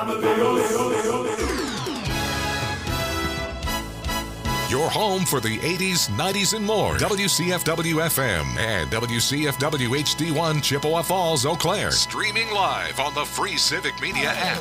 Your home for the 80s, 90s, and more. WCFW-FM and WCFW HD1 Chippewa Falls, Eau Claire. Streaming live on the free Civic Media app.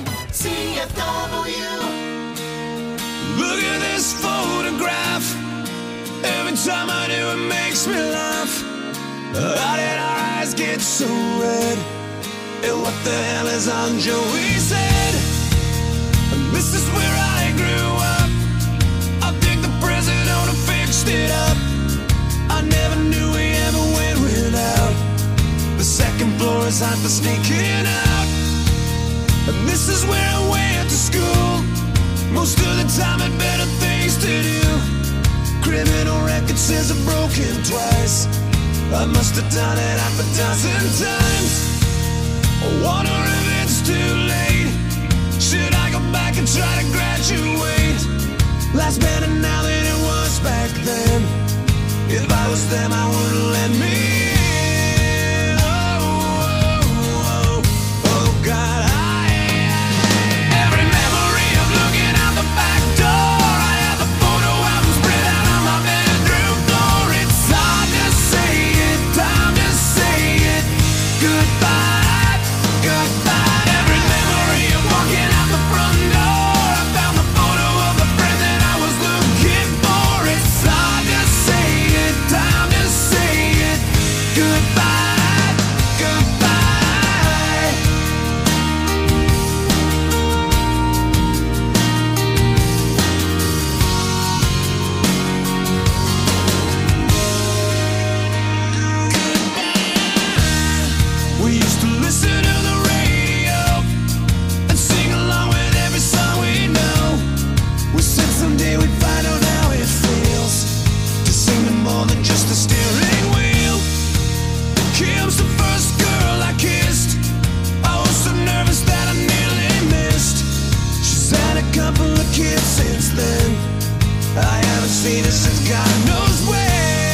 CFW. Look at this photograph. Every time I do, it makes me laugh. How did our eyes get so red? And what the hell is on Joey's head? And this is where I grew up. I think the president fixed it up. I never knew we ever went without. The second floor is hot for sneaking out. And this is where I went to school. Most of the time had better things to do. Criminal record says I've broken twice. I must have done it half a dozen times. I wonder if it's too late. Should I go back and try to graduate? Life's better now than it was back then. If I was them, I wouldn't let me in. Oh, God. Every memory of looking out the back door. I have the photo album spread out on my bedroom floor. It's hard to say it, time to say it. Goodbye, goodbye. Every memory of walking out the front door. I found the photo of the friend that I was looking for. It's hard to say it, time to say it. Goodbye, goodbye. We used to listen to the radio and sing along with every song we know. We said someday we'd find out how it feels to sing to more than just a steering wheel. Kim's the first girl I kissed. I was so nervous that I nearly missed. She's had a couple of kids since then. I haven't seen her since God knows when.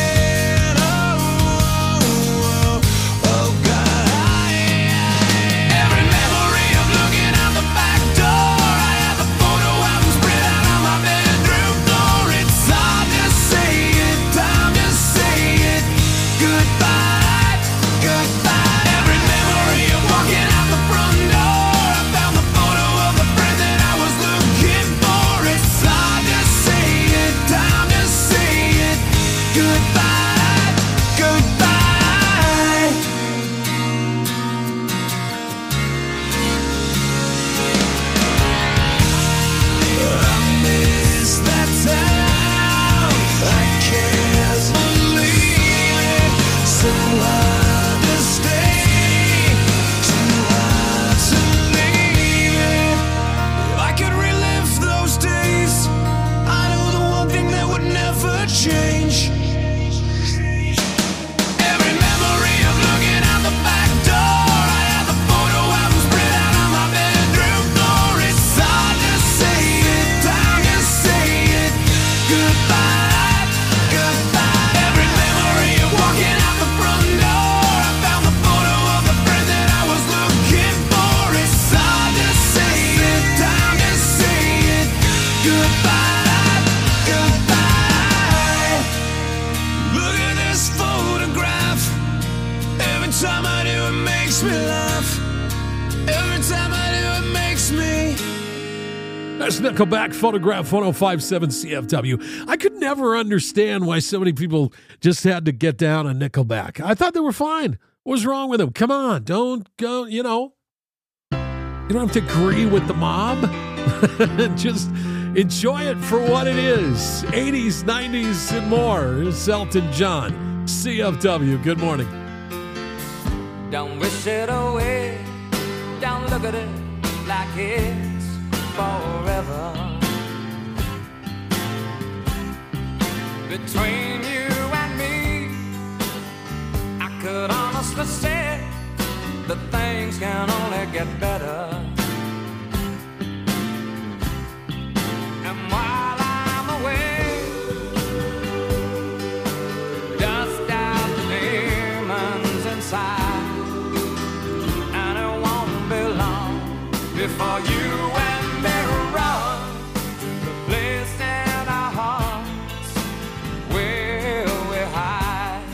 Oh, God. Every memory of looking out the back door. I have the photo album spread out on my bedroom floor. It's hard to say it, time to say it. Goodbye, goodbye. Every memory of walking out the front door. I found the photo of the friend that I was looking for. It's hard to say it, time to say it. Goodbye, goodbye. I miss that town. I can't believe it. So hard to stay, too hard to leave it. If I could relive those days, I know the one thing that would never change. Every memory of looking out the back door. I have the photo album spread out on my bedroom floor. It's hard to say it, time to say it. Goodbye, goodbye. Every memory of walking out the front door. I found the photo of the friend that I was looking for. It's hard to say it, time to say it. Goodbye, goodbye. Look at this photograph. Every time I do, it makes me laugh. Every time I do, it makes me. That's Nickelback, Photograph 1057 CFW. I could never understand why so many people just had to get down on Nickelback. I thought they were fine. What was wrong with them? Come on, don't go, you don't have to agree with the mob. Just enjoy it for what it is. 80s, 90s, and more. It's Elton John, CFW. Good morning. Don't wish it away. Don't look at it like it's forever. Between you and me, I could honestly say that things can only get better. And while I'm away, dust out the demons inside. And it won't be long before you and me run the place in our hearts where we hide.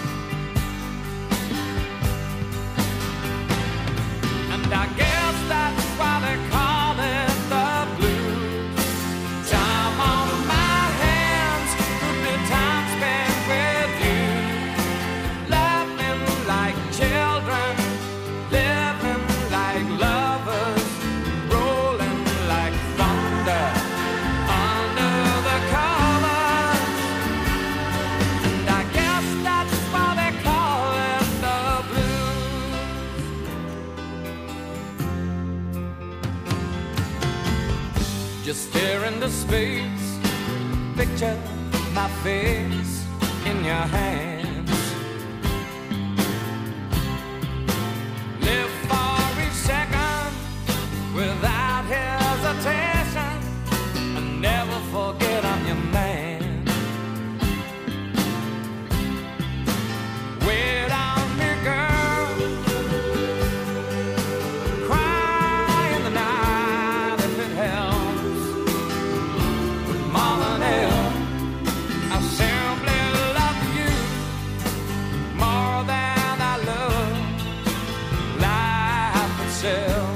And I guess that's why they call it the blues. Time on my hands could be time spent with you, laughing like children, living like lovers, rolling like thunder under the covers. And I guess that's why they call it the blues. Just stare into space, picture my face in your hands. Live for each second without hesitation, and never forget I'm your man. Wait on me, girl. Cry in the night if it helps. But more than ever, I simply love you more than I love life itself.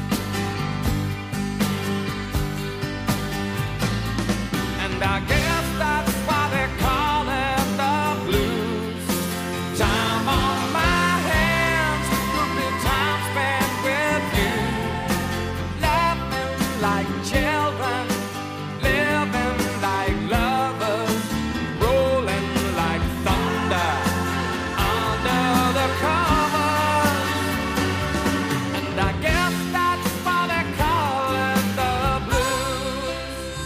And I guess that's why they call it the blues. Time on my hands could be time spent with you, laughing like children, living like lovers, rolling like thunder under the covers. And I guess that's why they call it the blues.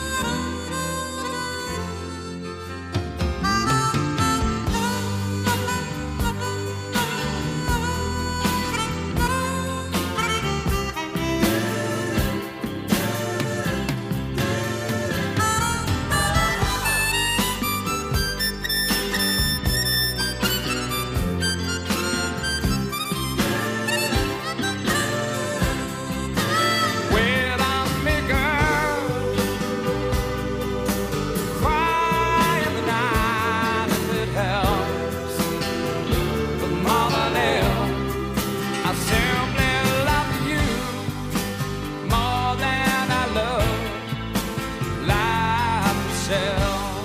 Wait on me, girl. Cry in the night if it helps. But more than ever, I simply love you more than I love life itself.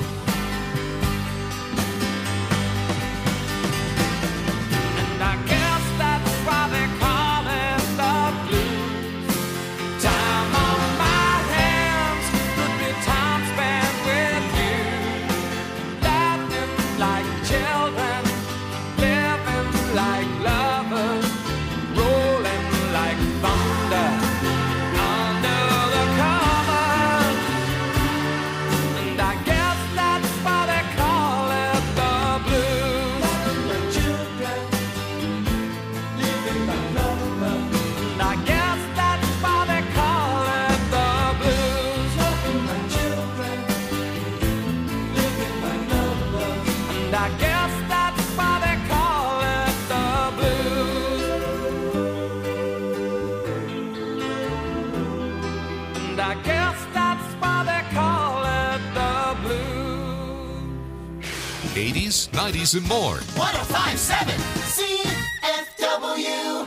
And I guess that's why they call it the blues. Time on my hands could be time spent with you, laughing like children, living like lovers, rolling like thunder under the covers. And I guess that's why they call it the blues. Laughing like children, living like lovers. And I guess that's why they call it the blues. Laughing like children, living like lovers. And I guess that's why they call it the blues. And I guess that's why they call it the blues. 80s, 90s, and more. 1057 CFW.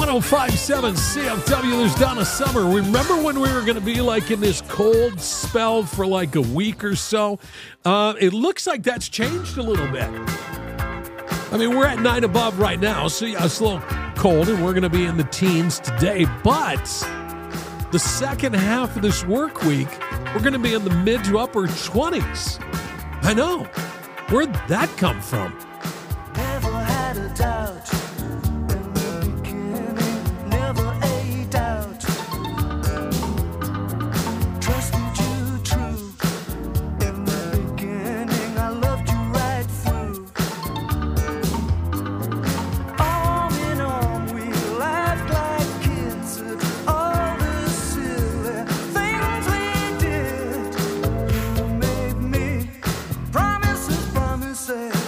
1057 CFW, there's Donna Summer. Remember when we were going to be like in this cold spell for like a week or so? It looks like that's changed a little bit. I mean, we're at 9 above right now, so yeah, it's a little cold, and we're going to be in the teens today. But the second half of this work week, we're going to be in the mid to upper 20s. I know. Where'd that come from? Never had a doubt in the beginning, never a doubt. Trusted you true in the beginning, I loved you right through. Arm in arm, we laughed like kids at all the silly things we did. You made me promises, promises.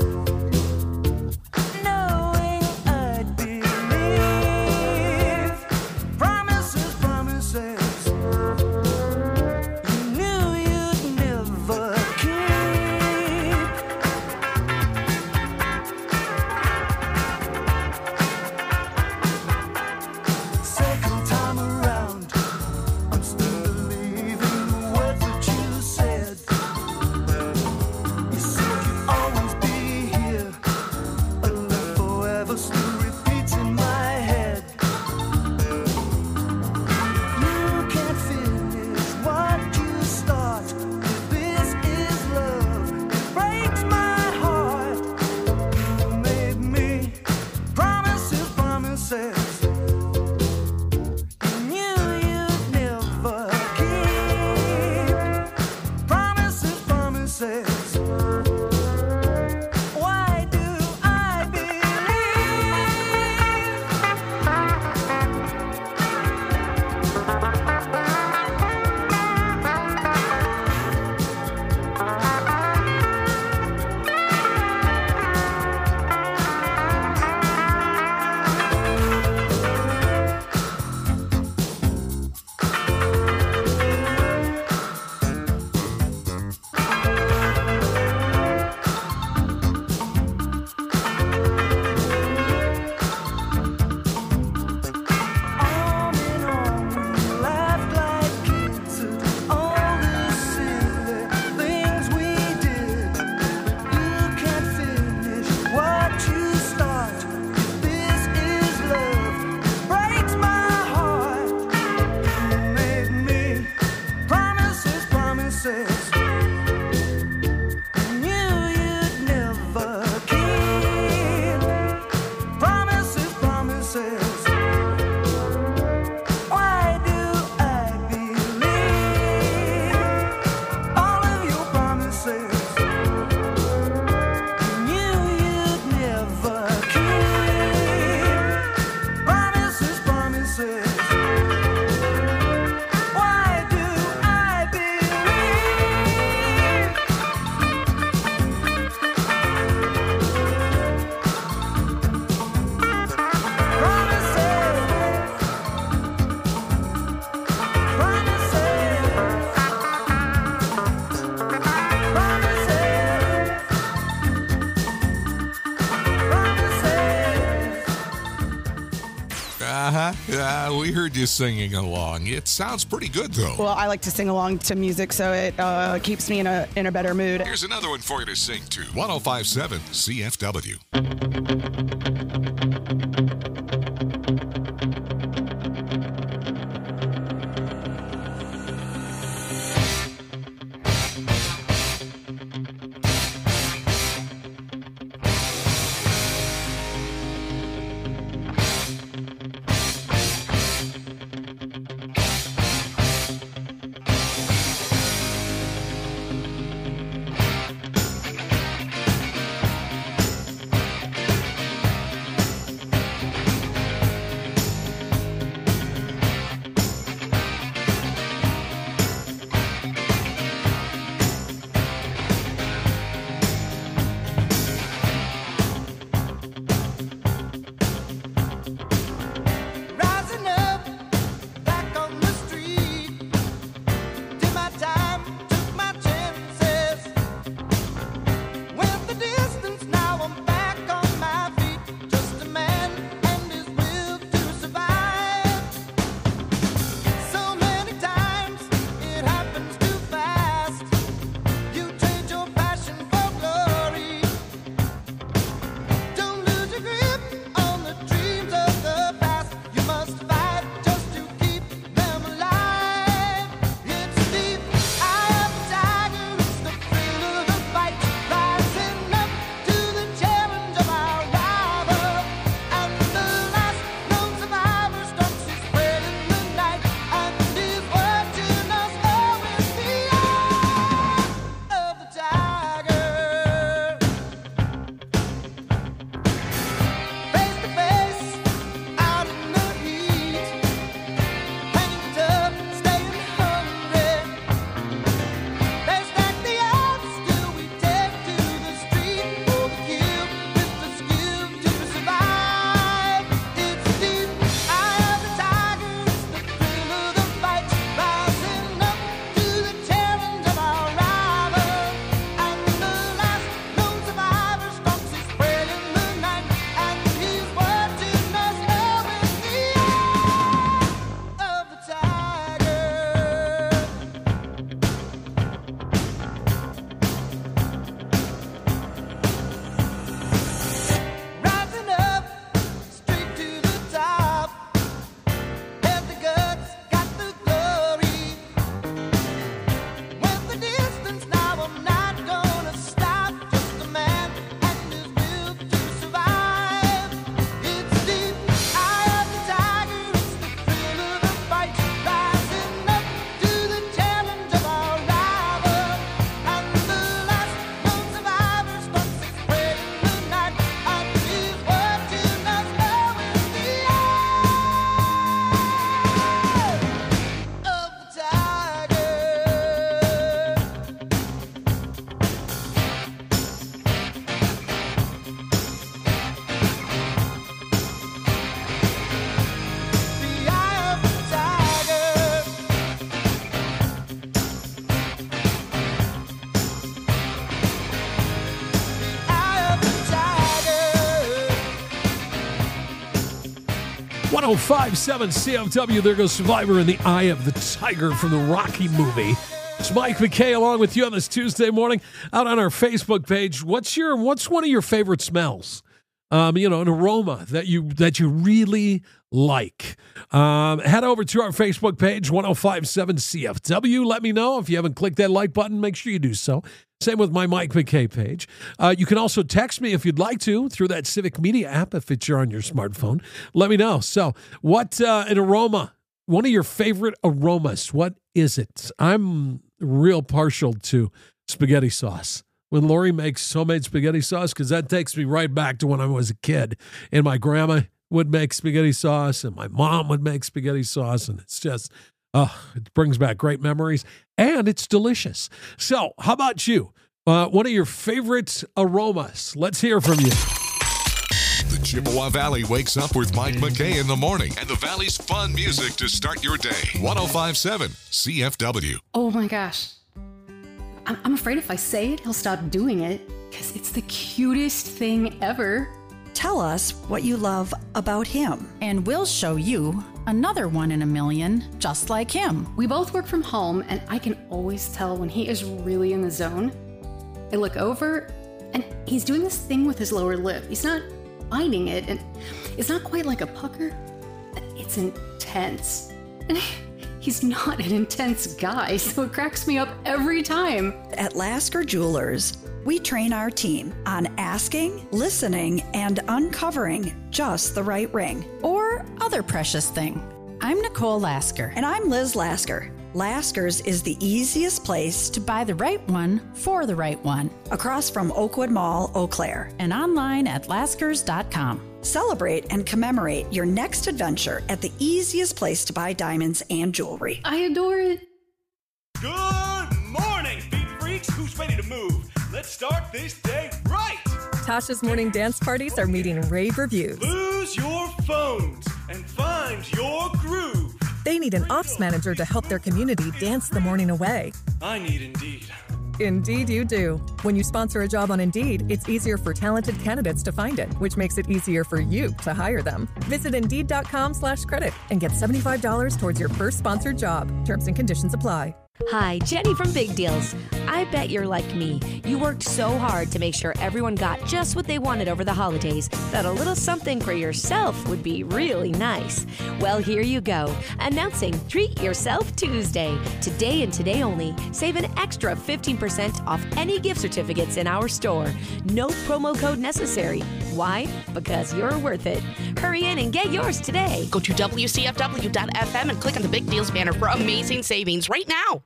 We heard you singing along. It sounds pretty good, though. Well, I like to sing along to music, so it keeps me in a better mood. Here's another one for you to sing to. 1057 CFW. 1057 CFW. There goes Survivor in the Eye of the Tiger from the Rocky movie. It's Mike McKay along with you on this Tuesday morning out on our Facebook page. What's one of your favorite smells? An aroma that you really like. Head over to our Facebook page, 1057 CFW. Let me know. If you haven't clicked that like button, make sure you do so. Same with my Mike McKay page. You can also text me if you'd like to through that Civic Media app if it's on your smartphone. Let me know. So what an aroma, one of your favorite aromas, what is it? I'm real partial to spaghetti sauce. When Lori makes homemade spaghetti sauce, because that takes me right back to when I was a kid. And my grandma would make spaghetti sauce, and my mom would make spaghetti sauce, and it's just, it brings back great memories, and it's delicious. So how about you? One of your favorite aromas? Let's hear from you. The Chippewa Valley wakes up with Mike McKay in the morning and the Valley's fun music to start your day. 1057 CFW. Oh my gosh. I'm afraid if I say it, he'll stop doing it because it's the cutest thing ever. Tell us what you love about him. And we'll show you another one in a million just like him. We both work from home, and I can always tell when he is really in the zone. I look over, and he's doing this thing with his lower lip. He's not biting it, and it's not quite like a pucker. It's intense. And he's not an intense guy, so it cracks me up every time. At Lasker Jewelers, we train our team on asking, listening, and uncovering just the right ring. Or other precious thing. I'm Nicole Lasker. And I'm Liz Lasker. Lasker's is the easiest place To buy the right one for the right one. across from Oakwood Mall, Eau Claire. And online at laskers.com. Celebrate and commemorate your next adventure at the easiest place to buy diamonds and jewelry. I adore it. Good morning, beat freaks. Who's ready to move? Let's start this day right. Tasha's morning dance parties are meeting rave reviews. Lose your phones and find your groove. They need an ops manager to help their community dance the morning away. I need Indeed. Indeed you do. When you sponsor a job on Indeed, it's easier for talented candidates to find it, which makes it easier for you to hire them. Visit Indeed.com/credit and get $75 towards your first sponsored job. Terms and conditions apply. Hi, Jenny from Big Deals. I bet you're like me. You worked so hard to make sure everyone got just what they wanted over the holidays that a little something for yourself would be really nice. Well, here you go. Announcing Treat Yourself Tuesday. Today and today only, save an extra 15% off any gift certificates in our store. No promo code necessary. Why? Because you're worth it. Hurry in and get yours today. Go to WCFW.FM and click on the Big Deals banner for amazing savings right now.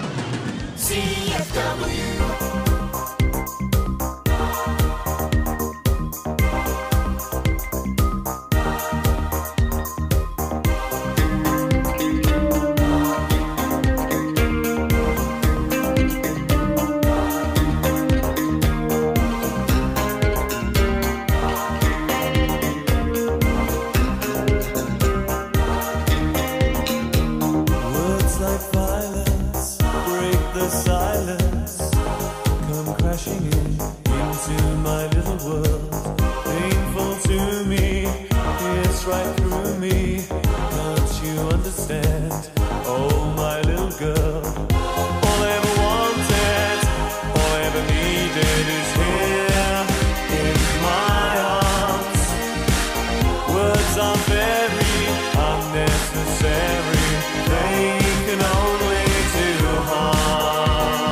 Words like violence break the silence, come crashing into my little world. Painful to me, it's right through me. Don't you understand? Oh, my little girl. All I ever wanted, all I ever needed is here in my arms. Words are very unnecessary. They can only do harm.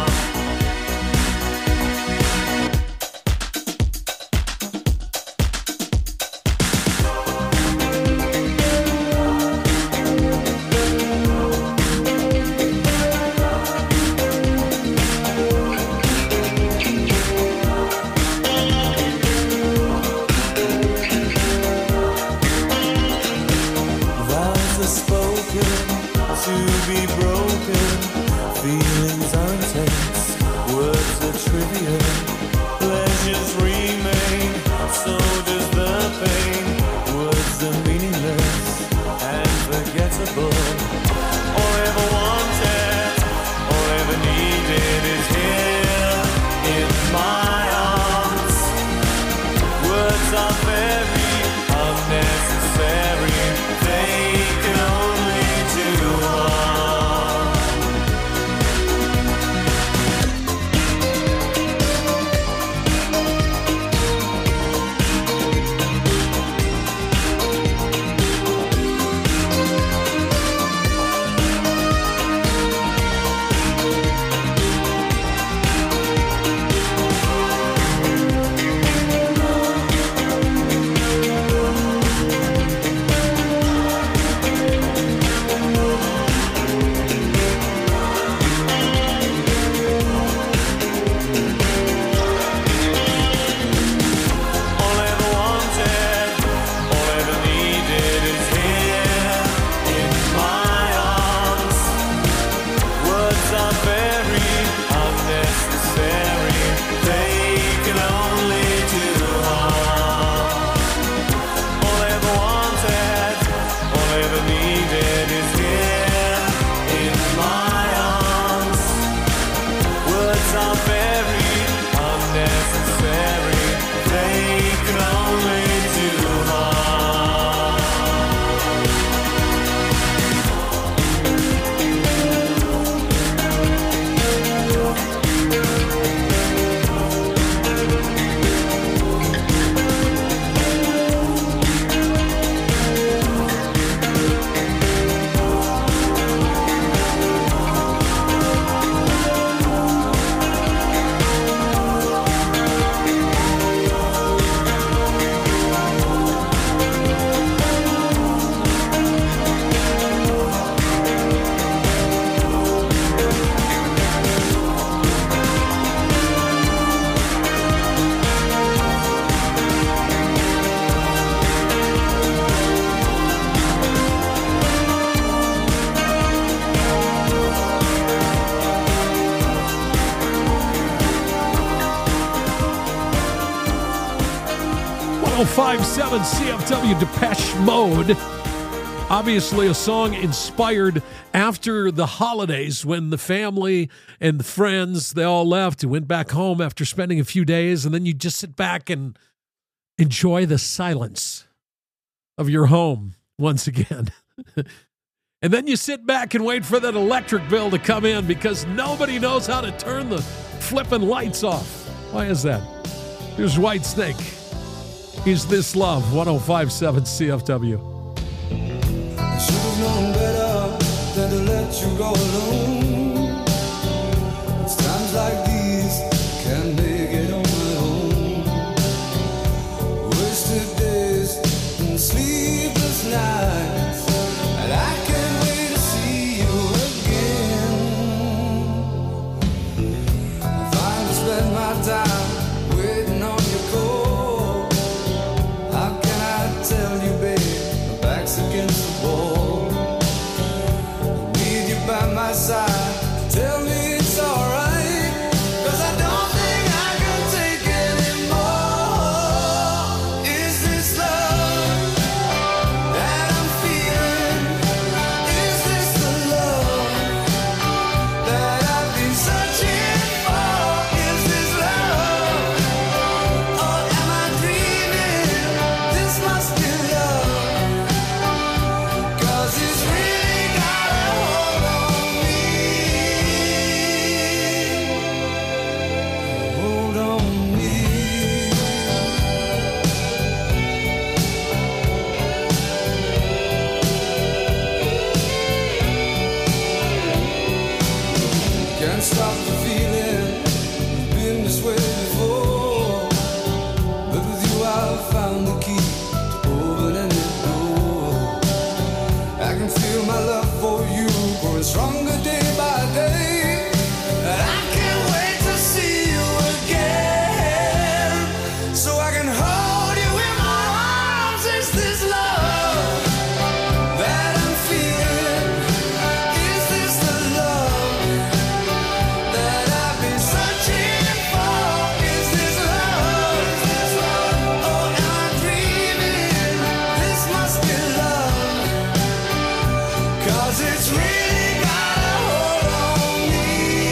105.7 CFW, Depeche Mode. Obviously a song inspired after the holidays when the family and the friends, they all left and went back home after spending a few days, and then you just sit back and enjoy the silence of your home once again. And then you sit back and wait for that electric bill to come in because nobody knows how to turn the flipping lights off. Why is that? Here's Whitesnake. Is This Love? 105.7 CFW. I should have known better than to let you go alone. It's times like these can't make it on my own. Wasted days and sleepless nights, and I can't wait to see you again. I finally spend my time waiting on your call. How can I tell you, babe, my back's against the wall. Need you by my side, tell me it's alright, 'cause I don't think I can take anymore. Is this love that I'm feeling? Is this the love that I've been searching for? Is this love, or am I dreaming? This must be love, 'cause it's really got a hold on me. Hold on me. Can't stop the feeling, it's been this way before. But with you I've found the key to open any door. I can feel my love for you growing stronger day by day. And I can't wait to see you again, so I can hold you in my arms. Is this love that I'm feeling? Is this the love that I've been searching for? Is this love, or am I dreaming? This must be love, 'cause it's really got a hold on me.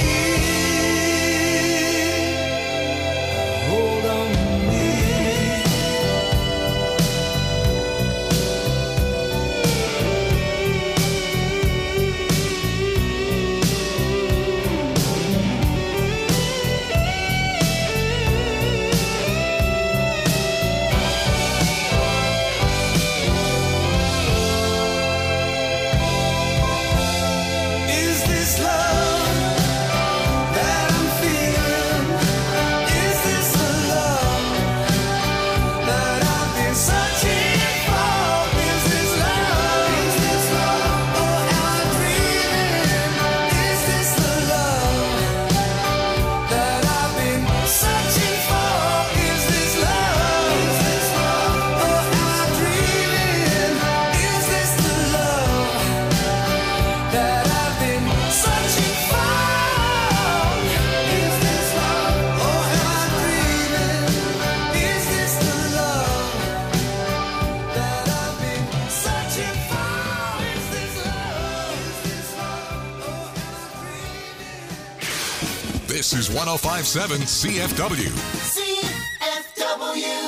Hold on me. Is this love that I'm feeling? Is this the love that I've been searching for? Is this love, or am I dreaming? Is this the love that I've been searching for? Is this love, or am I dreaming? Is this the love that I've been searching for? Is this love, or am I dreaming? Is this the love that I've been searching for? Is this love, or am I dreaming? This is 105.7 CFW. CFW.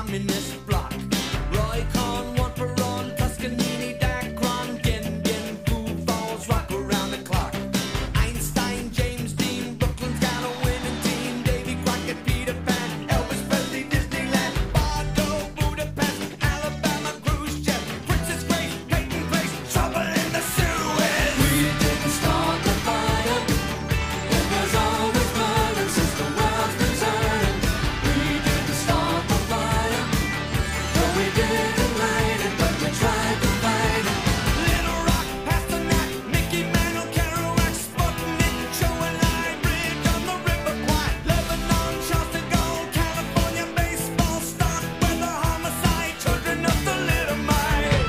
communist bloc. Roy Cohn, one for on, Toscanini, Dacron, Gin, Food Falls, rock around the clock. Einstein, James Dean, Brooklyn's got a winning team. Davy Crockett, Peter Pan, Elvis Presley, Disneyland, Bordeaux, Budapest, Alabama, Khrushchev, Princess Grace, Peyton Place, trouble in the Suez. We didn't start the fire. It was always burning since the world's been turning. We didn't start the fire. No, we didn't light it, but we tried to fight it. Little Rock, Pasternak, Mickey Mantle, Kerouac, Sputnik, Joe and I, Bridge on the River Kwai, Lebanon, Charleston Gold, California baseball stock, weather, homicide, children of the little mite.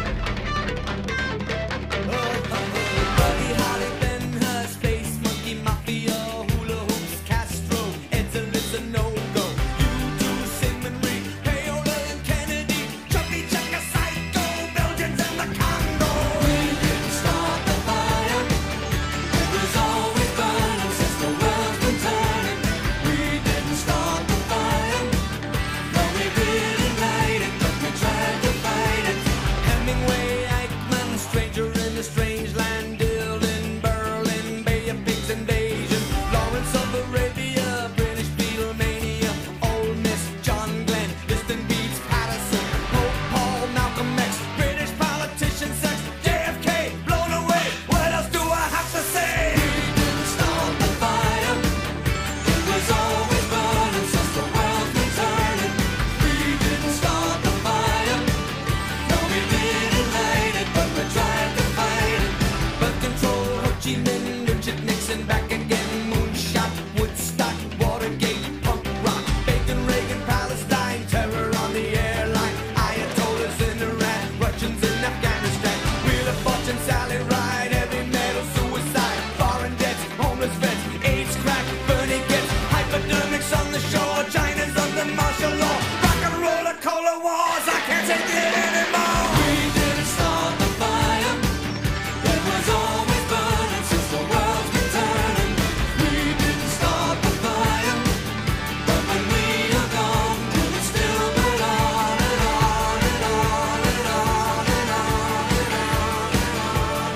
Buddy Holly, Ben Hur, Space Monkey, Mafia, Hula Hoops, Castro, Edsel a no-go. U2, Sigmund Reed, Payola and Kennedy, Chubby Checker, Psycho, Belgians and the Congo. We didn't start the fire. It was always burning since the world's been turning. We didn't start the fire. No, we didn't light it, but we tried to fight it. Hemingway, Eichmann, stranger in a strange land, Dylan, Berlin, Bay of Pigs invasion, Lawrence of Arabia, British Beatlemania, Ole Miss, John Glenn, Liston Beats, Patterson, Pope Paul, Malcolm X, British politician sex, JFK, blown away. What else do I have to say? We didn't start the fire. It was always burning since the world's been turning. We didn't start the fire. No, we didn't light it, but we tried to fight it. Birth control, Ho Chi Minh, Richard Nixon, back again, moonshot, Woodstock, Watergate, punk rock, Bacon, Reagan, Palestine, terror on the airline, Ayatollahs in Iran, Russians in Afghanistan, Wheel of Fortune, Sally Ride, heavy metal, suicide, foreign debts, homeless vets, AIDS, crack, Bernie gets, hypodermics on the shore, China's under martial law, rock and roller, cola wars, I can't take it anymore. We didn't start the fire. It was always burning since the world's been turning. We didn't start the fire, but when we are gone, will it still burn on and on and on and on and on and on?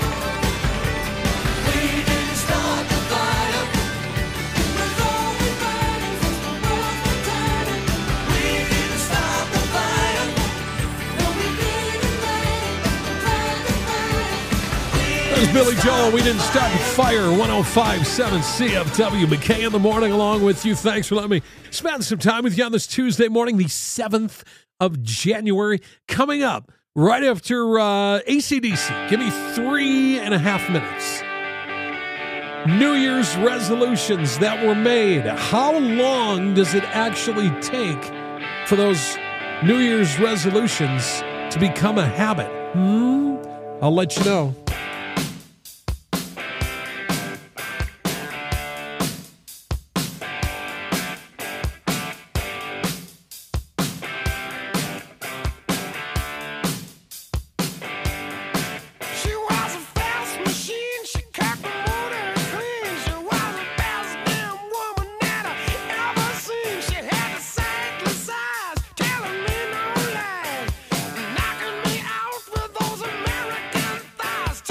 We didn't start the fire. It was always burning since the world's been turning. We didn't start the fire. No, we didn't light it, but we tried to fight it. There's Billy Joel. We didn't start the fire. 105.7 CFW. McKay in the morning along with you. Thanks for letting me spend some time with you on this Tuesday morning, the 7th of January. Coming up right after AC/DC. Give me 3.5 minutes. New Year's resolutions that were made. How long does it actually take for those New Year's resolutions to become a habit? I'll let you know. She was a fast machine, she cut the motor clean. She was the best damn woman that I ever seen. She had the saintly size, telling me no lies, knocking me out with those American thighs.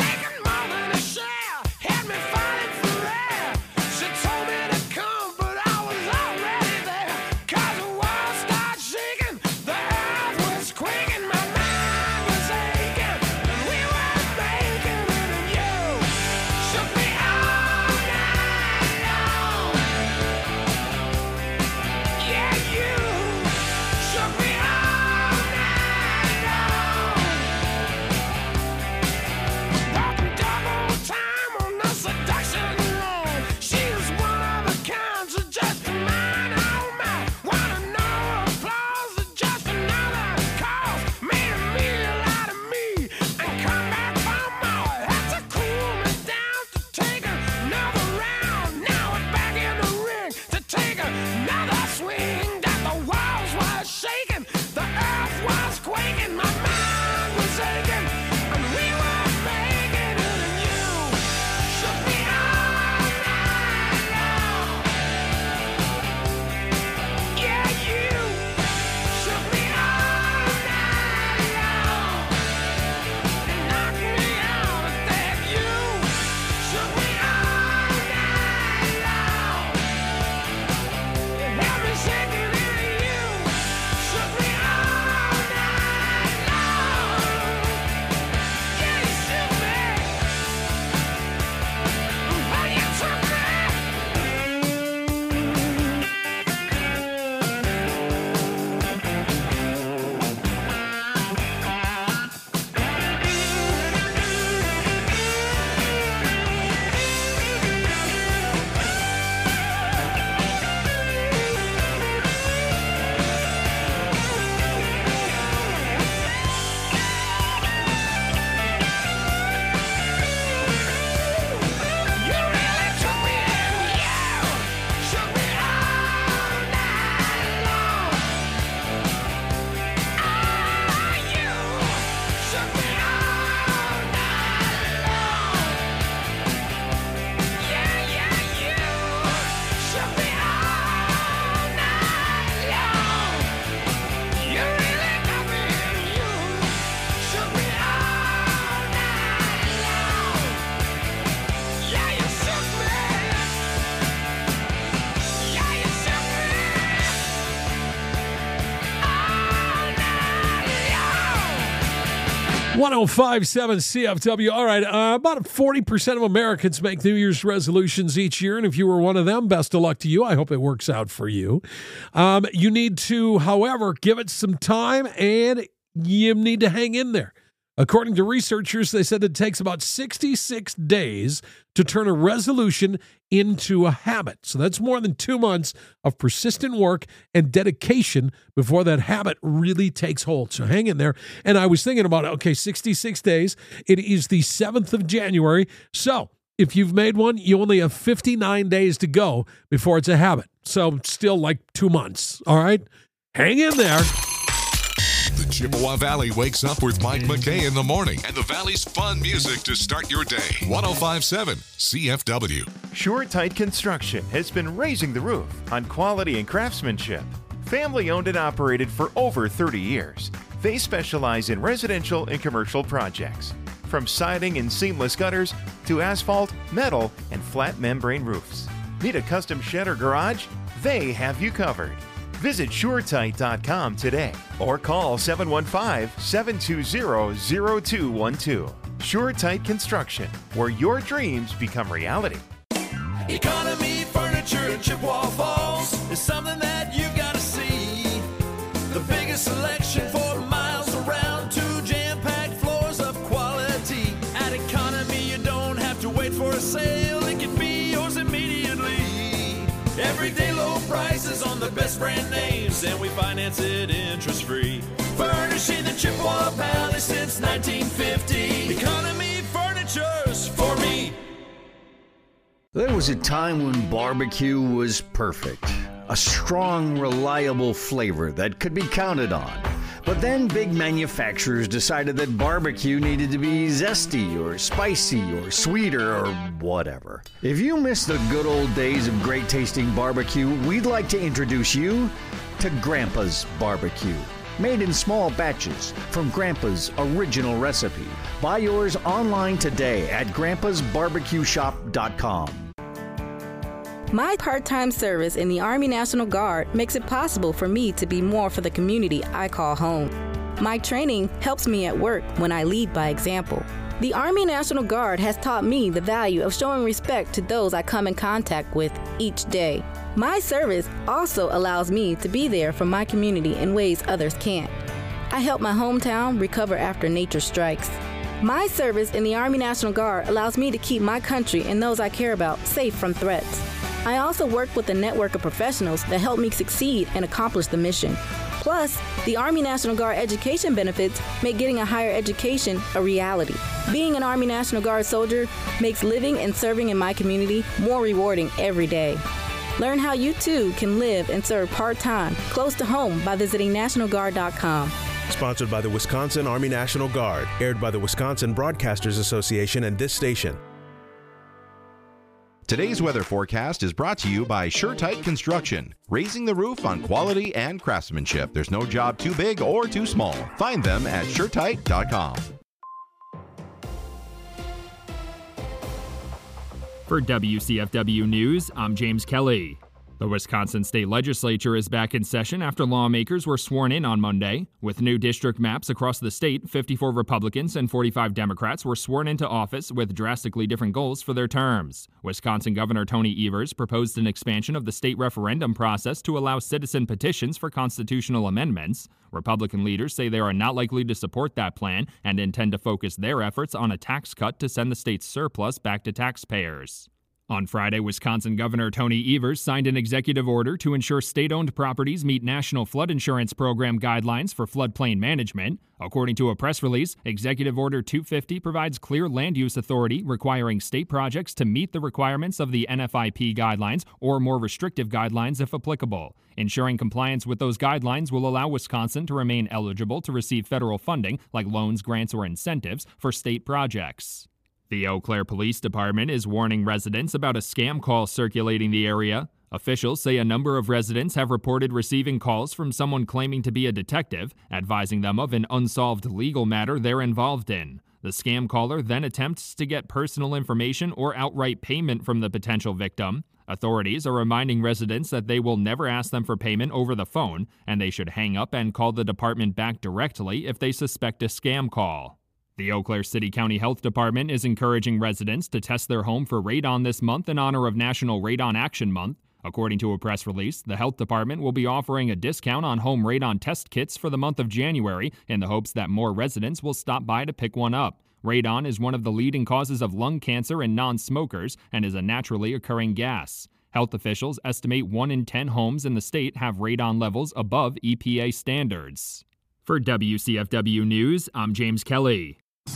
1057 CFW. All right, about 40% of Americans make New Year's resolutions each year, and if you were one of them, best of luck to you. I hope it works out for you. You need to, however, give it some time, and you need to hang in there. According to researchers, they said it takes about 66 days to turn a resolution into a habit. So that's more than 2 months of persistent work and dedication before that habit really takes hold. So hang in there. And I was thinking about, okay, 66 days. It is the 7th of January. So if you've made one, you only have 59 days to go before it's a habit. So still like 2 months. All right? Hang in there. The Chippewa Valley wakes up with Mike McKay in the morning and the Valley's fun music to start your day. 1057 CFW. Sure Tight Construction has been raising the roof on quality and craftsmanship. Family owned and operated for over 30 years. They specialize in residential and commercial projects, from siding and seamless gutters to asphalt, metal, and flat membrane roofs. Need a custom shed or garage? They have you covered. Visit SureTight.com today or call 715-720-0212. Sure Tight Construction, where your dreams become reality. Economy Furniture in Chippewa Falls is something that you gotta see. The biggest selection for miles around, 2 jam-packed floors of quality. At Economy, you don't have to wait for a sale, it can be yours immediately. Everyday low prices on the best brand names, and we finance it interest-free. Furnishing the Chippewa Valley since 1950. Economy Furniture's for me. There was a time when barbecue was perfect. A strong, reliable flavor that could be counted on. But then big manufacturers decided that barbecue needed to be zesty or spicy or sweeter or whatever. If you miss the good old days of great tasting barbecue, we'd like to introduce you to Grandpa's Barbecue. Made in small batches from Grandpa's original recipe. Buy yours online today at grandpasbarbecueshop.com. My part-time service in the Army National Guard makes it possible for me to be more for the community I call home. My training helps me at work when I lead by example. The Army National Guard has taught me the value of showing respect to those I come in contact with each day. My service also allows me to be there for my community in ways others can't. I help my hometown recover after nature strikes. My service in the Army National Guard allows me to keep my country and those I care about safe from threats. I also work with a network of professionals that help me succeed and accomplish the mission. Plus, the Army National Guard education benefits make getting a higher education a reality. Being an Army National Guard soldier makes living and serving in my community more rewarding every day. Learn how you too can live and serve part-time, close to home by visiting NationalGuard.com. Sponsored by the Wisconsin Army National Guard, aired by the Wisconsin Broadcasters Association and this station. Today's weather forecast is brought to you by Sure Tight Construction, raising the roof on quality and craftsmanship. There's no job too big or too small. Find them at SureTight.com. For WCFW News, I'm James Kelly. The Wisconsin State Legislature is back in session after lawmakers were sworn in on Monday. With new district maps across the state, 54 Republicans and 45 Democrats were sworn into office with drastically different goals for their terms. Wisconsin Governor Tony Evers proposed an expansion of the state referendum process to allow citizen petitions for constitutional amendments. Republican leaders say they are not likely to support that plan and intend to focus their efforts on a tax cut to send the state's surplus back to taxpayers. On Friday, Wisconsin Governor Tony Evers signed an executive order to ensure state-owned properties meet National Flood Insurance Program guidelines for floodplain management. According to a press release, Executive Order 250 provides clear land use authority requiring state projects to meet the requirements of the NFIP guidelines or more restrictive guidelines if applicable. Ensuring compliance with those guidelines will allow Wisconsin to remain eligible to receive federal funding like loans, grants, or incentives for state projects. The Eau Claire Police Department is warning residents about a scam call circulating the area. Officials say a number of residents have reported receiving calls from someone claiming to be a detective, advising them of an unsolved legal matter they're involved in. The scam caller then attempts to get personal information or outright payment from the potential victim. Authorities are reminding residents that they will never ask them for payment over the phone, and they should hang up and call the department back directly if they suspect a scam call. The Eau Claire City County Health Department is encouraging residents to test their home for radon this month in honor of National Radon Action Month. According to a press release, the health department will be offering a discount on home radon test kits for the month of January in the hopes that more residents will stop by to pick one up. Radon is one of the leading causes of lung cancer in non-smokers and is a naturally occurring gas. Health officials estimate 1 in 10 homes in the state have radon levels above EPA standards. For WCFW News, I'm James Kelly.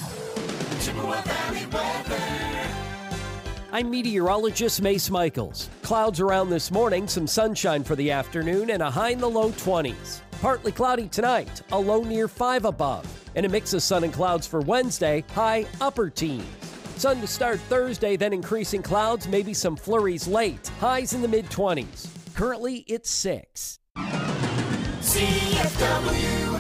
I'm meteorologist Mace Michaels. Clouds around this morning, some sunshine for the afternoon, and a high in the low 20s. Partly cloudy tonight, a low near 5 above. And a mix of sun and clouds for Wednesday, high upper teens. Sun to start Thursday, then increasing clouds, maybe some flurries late. Highs in the mid-20s. Currently, it's 6. CFW.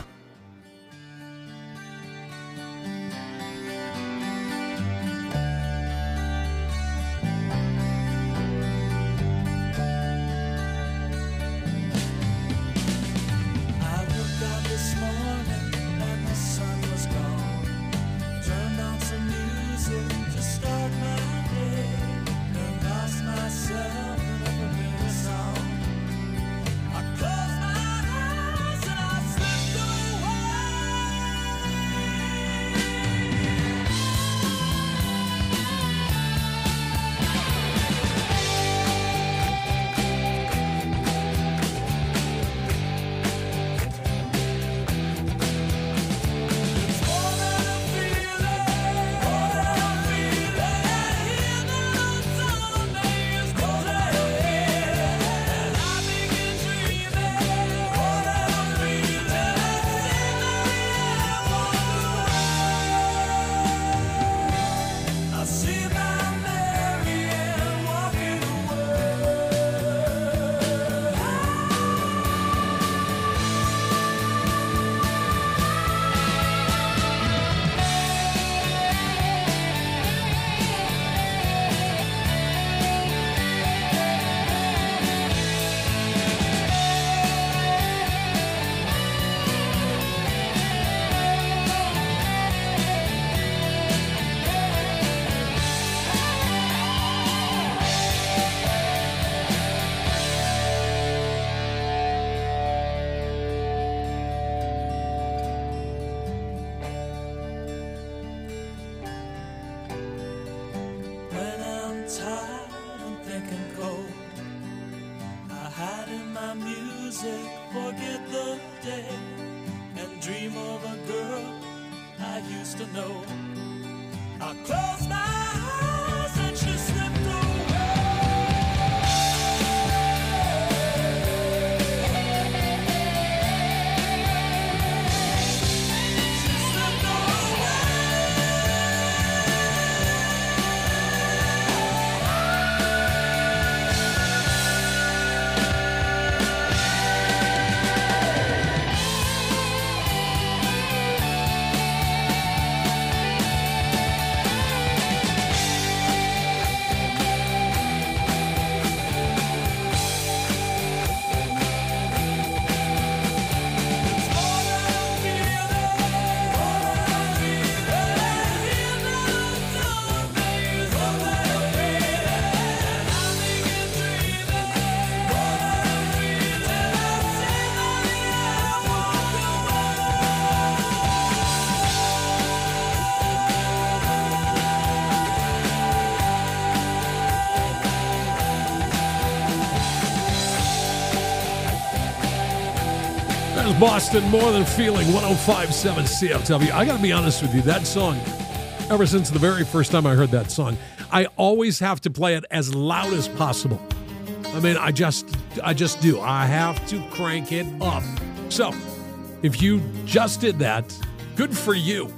Boston, More Than Feeling, 105.7 CFW. I got to be honest with you, that song, ever since the very first time I heard that song, I always have to play it as loud as possible. I mean, I just do. I have to crank it up. So, if you just did that, good for you.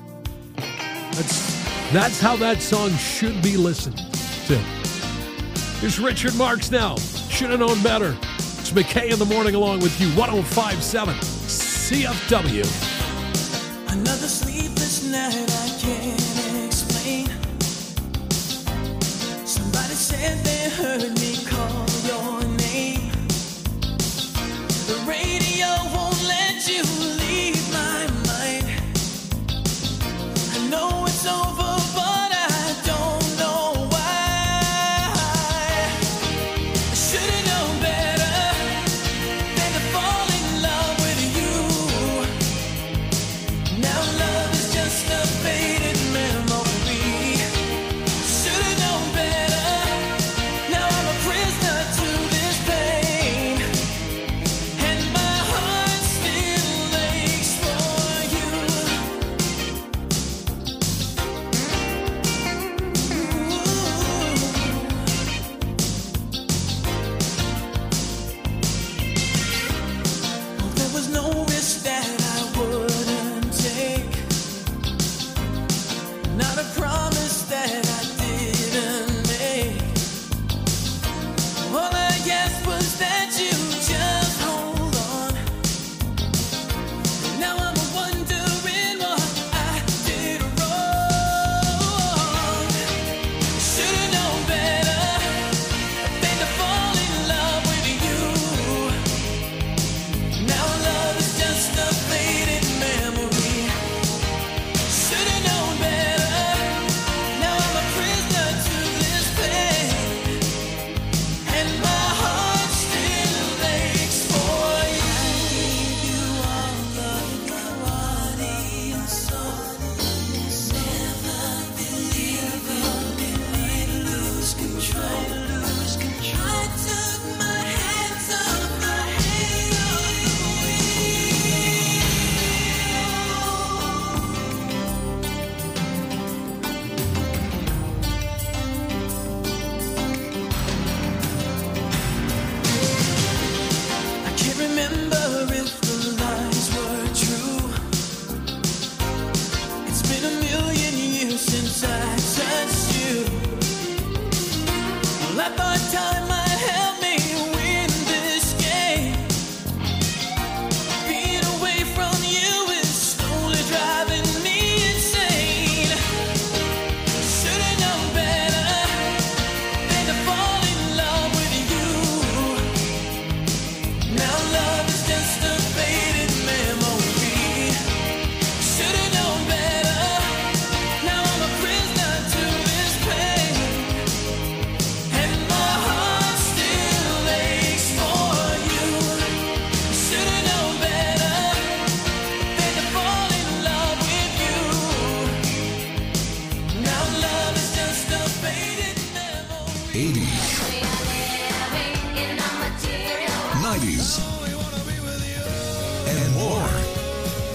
That's how that song should be listened to. Here's Richard Marx now. Should have known better. It's McKay in the morning along with you, 105.7 CFW. Another sleepless night I can't explain. Somebody said they heard me call your name. The radio won't let you leave my mind. I know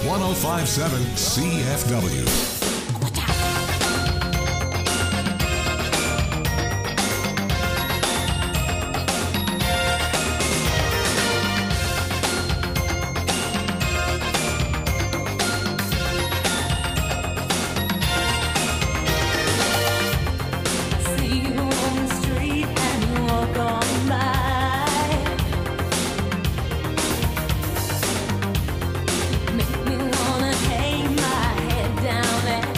1057 CFW. Make me wanna hang my head down and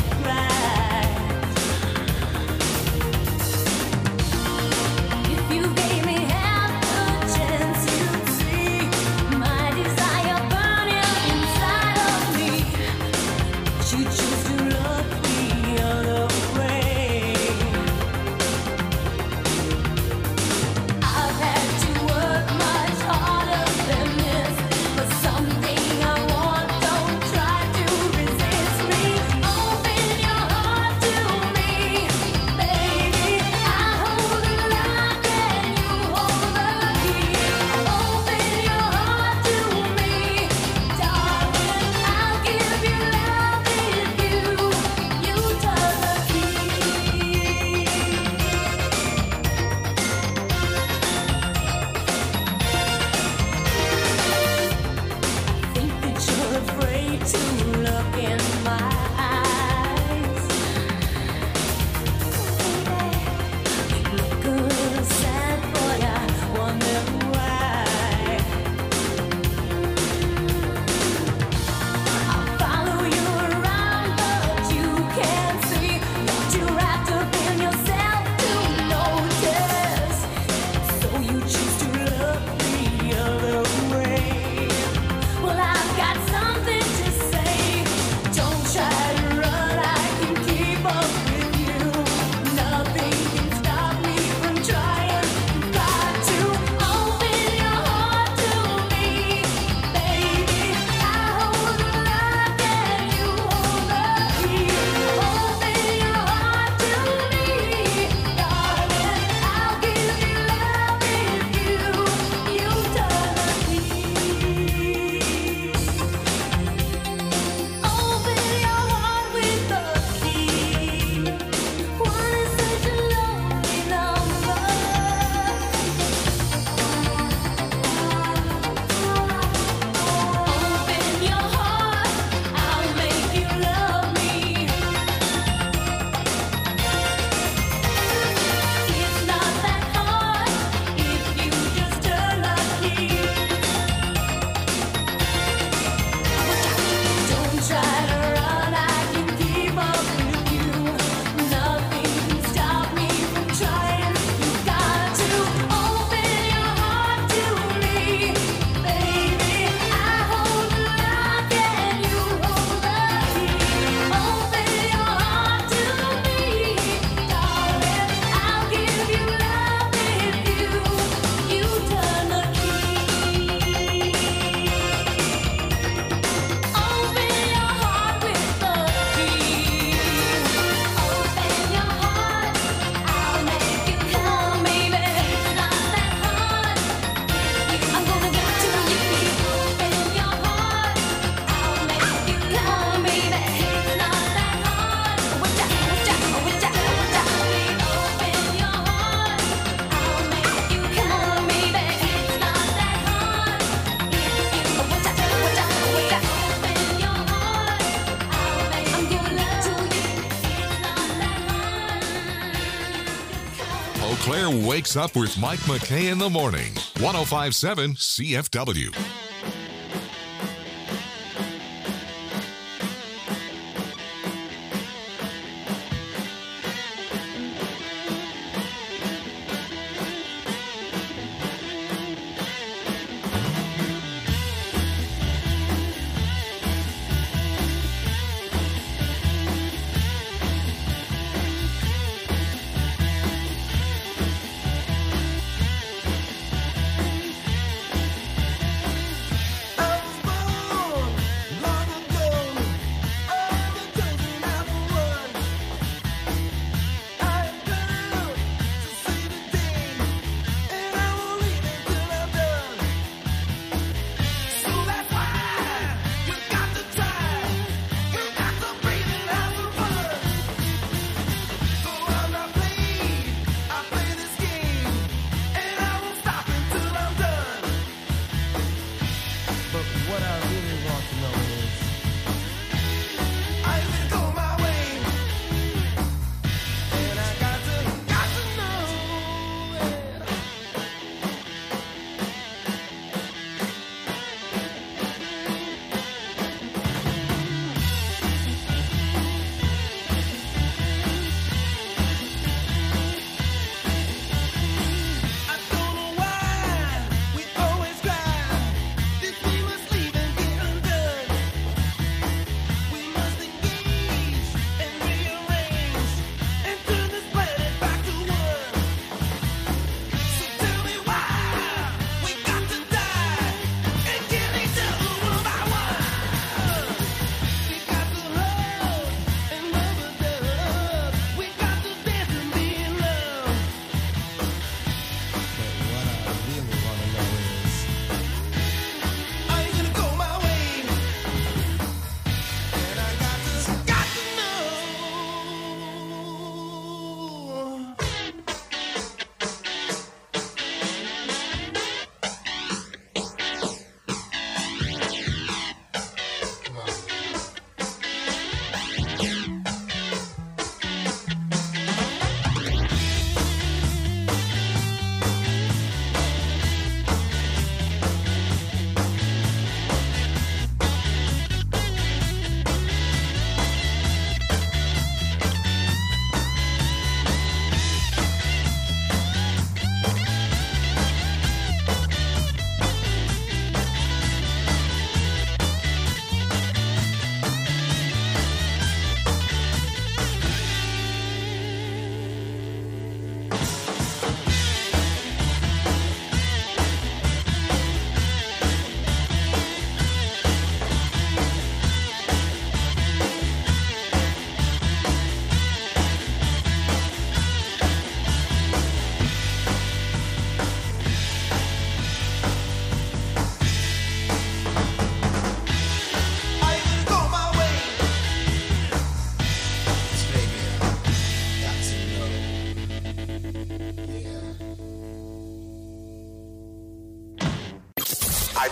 Eau Claire wakes up with Mike McKay in the morning. 1057 CFW.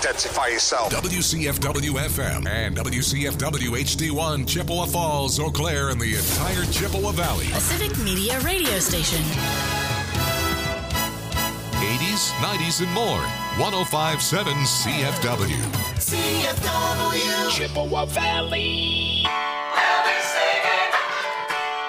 identify yourself. WCFW FM and WCFW HD1 Chippewa Falls, Eau Claire, and the entire Chippewa Valley. A Civic Media radio station. 80s, 90s, and more. 105.7 CFW. CFW. Chippewa Valley.